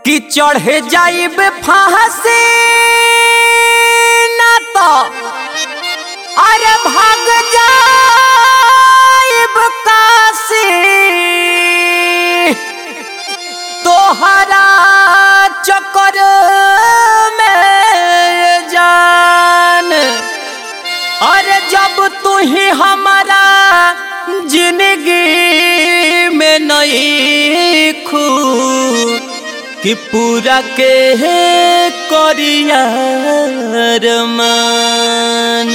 कि चढ़े जाइब फांसी ना तो अरे भाग जाइब काशी तोहरा चक्कर में जान। अरे जब तू ही हमारा जिंदगी में नहीं खू कि पूरा के करियर मान।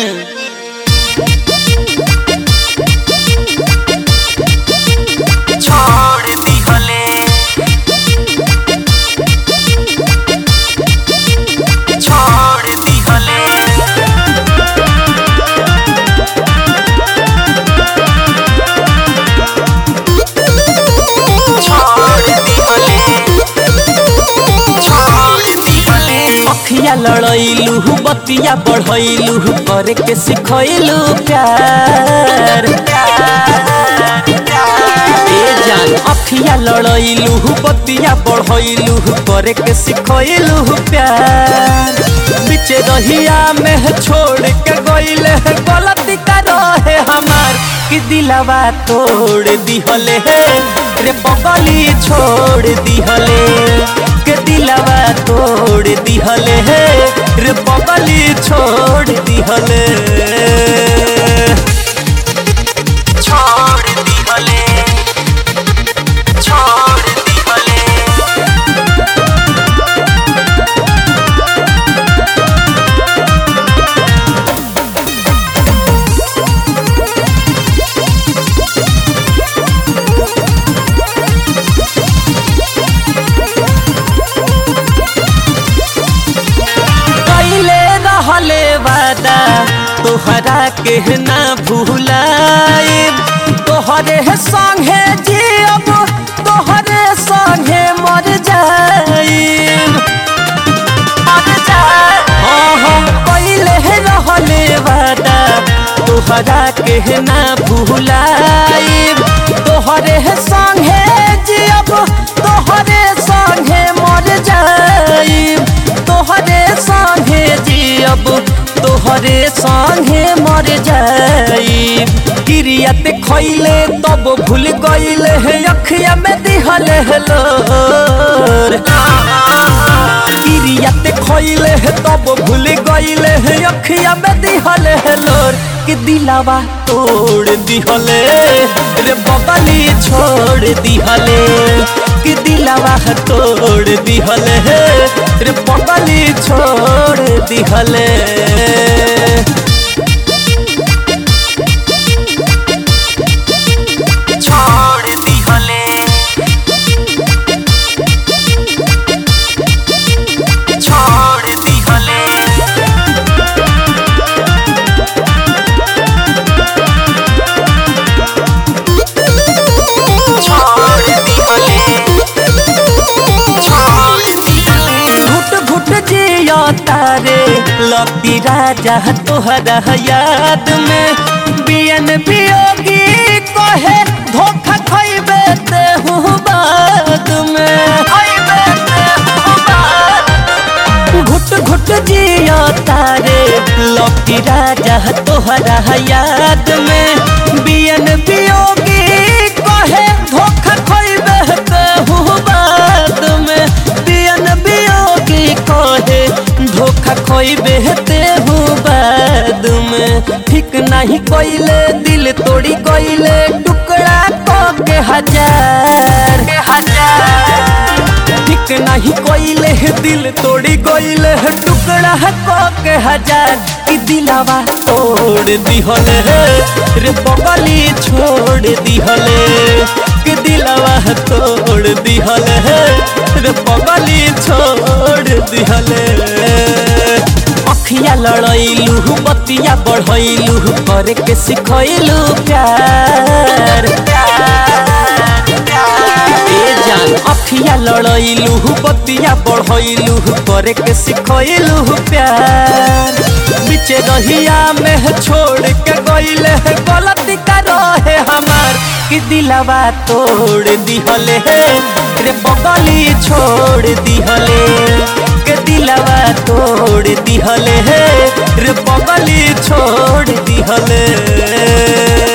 छोड़ दी हले छोड़ दी हले अखिया लड़ैलू बतिया बढ़ैलू करे के सिखैलू प्यार। ए जान अखिया लड़ैलू बतिया बढ़ैलू करे के सिखैलू प्यार। बीच रहिया में छोड़ के गइले गलती का रहे हमार कि दिलवा तोड़ दिहले रे पगली छोड़ दिहले के दिलवा तोड़ दिहले रे पगली छोड़ दिहले छोड़ दिहले छोड़ दिहले। वादा तोहरा के ना भूलाइब तोहरे संगे जियब तोहरे संगे मर जाइब पहले रहले वादा तोहरा के ना भूलाइब तोहरे संगे जियब तोहरे संगे मर जाइब तोहरे संगे जियब तोहरे संगे मर जाई। किरियत खइले तब भूल गइले हे अखिया में दिहले लोर। किरियत खइले तब भूल गइले हे अखिया में दिहले लोर कि दिलवा तोड़ दिहले रे बगली छोड़ दिहले कि दिलवा तोड़ दिहले रे बगली छोड़ दिहले। छोड़ दिहले छोड़ दिहले छोड़ दिहले छोड़ दिहले। घुट घुट जिया तारे लपी राजा तोहरा याद में बियन बियोगी कहे धोखा खइबे ते हूँ बाद में घुट घुट जिया तारे लपी राजा तोहरा याद में बियन बियोगी कहे धोखा खइबे ते हूँ बाद में बियन बियोगी कहे धोखा खइबे ते हूँ बाद में। ठीक नहीं कोइले दिल तोड़ी कोइले टुकड़ा के हजार ठीक नहीं कोइले दिल तोड़ी कोइले टुकड़ा के हजार कि दिलवा तोड़ दिहले रे पगली छोड़ दिहले कि दिलवा तोड़ दिहले रे पगली छोड़ दिहले। अखिया लड़ैलू बतिया बढ़ैलू करे के सिखैलू प्यार। ए जान अखिया लड़ैलू बतिया बढ़ैलू करे के सिखैलू प्यार। बीच रहिया में छोड़ के गइले गलती का रहे हमार कि दिलवा तोड़ दिहले रे पगली छोड़ दिहले। तोड़ दिहले रे पगली छोड़ दिहले।